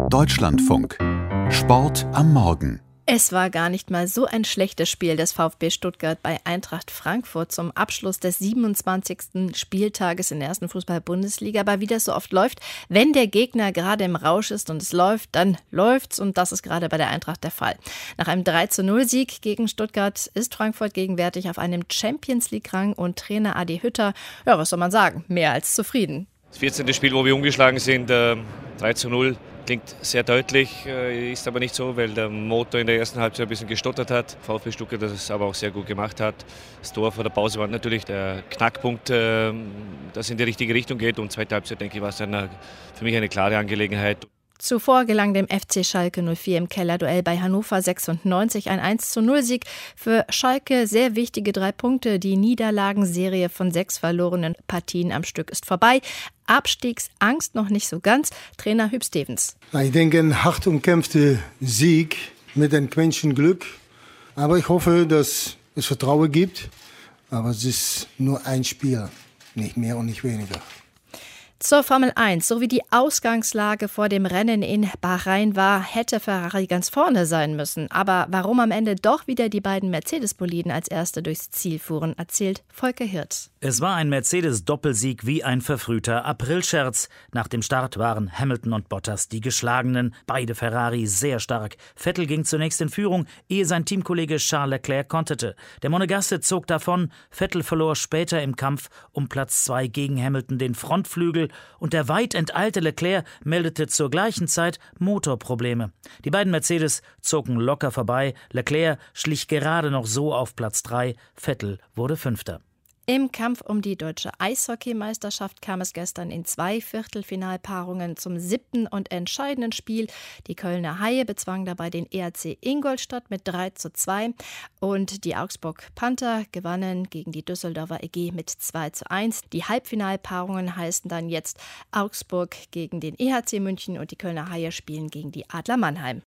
Deutschlandfunk. Sport am Morgen. Es war gar nicht mal so ein schlechtes Spiel des VfB Stuttgart bei Eintracht Frankfurt zum Abschluss des 27. Spieltages in der ersten Fußball-Bundesliga. Aber wie das so oft läuft, wenn der Gegner gerade im Rausch ist und es läuft, dann läuft's. Und das ist gerade bei der Eintracht der Fall. Nach einem 3:0-Sieg gegen Stuttgart ist Frankfurt gegenwärtig auf einem Champions-League-Rang und Trainer Adi Hütter, ja, was soll man sagen, mehr als zufrieden. Das 14. Spiel, wo wir umgeschlagen sind, 3:0. Klingt sehr deutlich, ist aber nicht so, weil der Motor in der ersten Halbzeit ein bisschen gestottert hat. VfB Stuttgart das aber auch sehr gut gemacht hat. Das Tor vor der Pause war natürlich der Knackpunkt, das in die richtige Richtung geht. Und zweite Halbzeit, denke ich, war es dann für mich eine klare Angelegenheit. Zuvor gelang dem FC Schalke 04 im Kellerduell bei Hannover 96 ein 1:0-Sieg. Für Schalke sehr wichtige 3 Punkte. Die Niederlagenserie von 6 verlorenen Partien am Stück ist vorbei. Abstiegsangst noch nicht so ganz. Trainer Huub Stevens. Ich denke, ein hart umkämpfter Sieg mit ein Quäntchen Glück. Aber ich hoffe, dass es Vertrauen gibt. Aber es ist nur ein Spiel, nicht mehr und nicht weniger. Zur Formel 1, so wie die Ausgangslage vor dem Rennen in Bahrain war, hätte Ferrari ganz vorne sein müssen. Aber warum am Ende doch wieder die beiden Mercedes-Boliden als Erste durchs Ziel fuhren, erzählt Volker Hirt. Es war ein Mercedes-Doppelsieg wie ein verfrühter Aprilscherz. Nach dem Start waren Hamilton und Bottas die Geschlagenen. Beide Ferrari sehr stark. Vettel ging zunächst in Führung, ehe sein Teamkollege Charles Leclerc konterte. Der Monegasse zog davon. Vettel verlor später im Kampf um Platz 2 gegen Hamilton den Frontflügel und der weit enteilte Leclerc meldete zur gleichen Zeit Motorprobleme. Die beiden Mercedes zogen locker vorbei. Leclerc schlich gerade noch so auf Platz 3. Vettel wurde Fünfter. Im Kampf um die deutsche Eishockeymeisterschaft kam es gestern in 2 Viertelfinalpaarungen zum 7. und entscheidenden Spiel. Die Kölner Haie bezwangen dabei den ERC Ingolstadt mit 3:2 und die Augsburg Panther gewannen gegen die Düsseldorfer EG mit 2:1. Die Halbfinalpaarungen heißen dann jetzt Augsburg gegen den EHC München und die Kölner Haie spielen gegen die Adler Mannheim.